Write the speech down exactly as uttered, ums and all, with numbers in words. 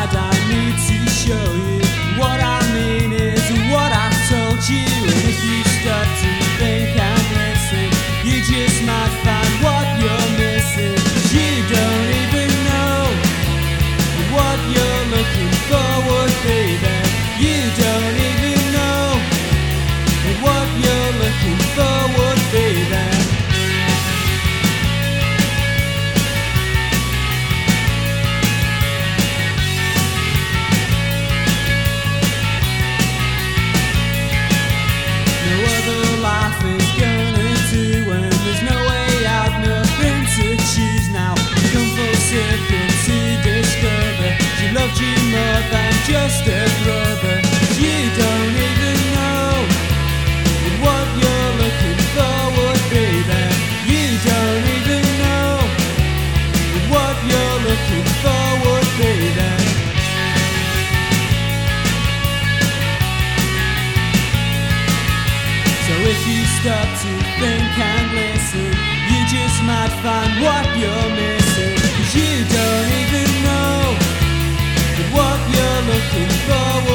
I don't need to show you. What I mean is what I told you. And if you start to think and listen, you just might find what you're missing. You don't even know what you're looking for would be there. You don't even know what you're looking for would be there. Loved you more than just a brother. You don't even know what you're looking for would be there. You don't even know what you're looking for would be there. So if you stop to think and listen, you just might find what you're missing. 'Cause you don't even know what you're looking for.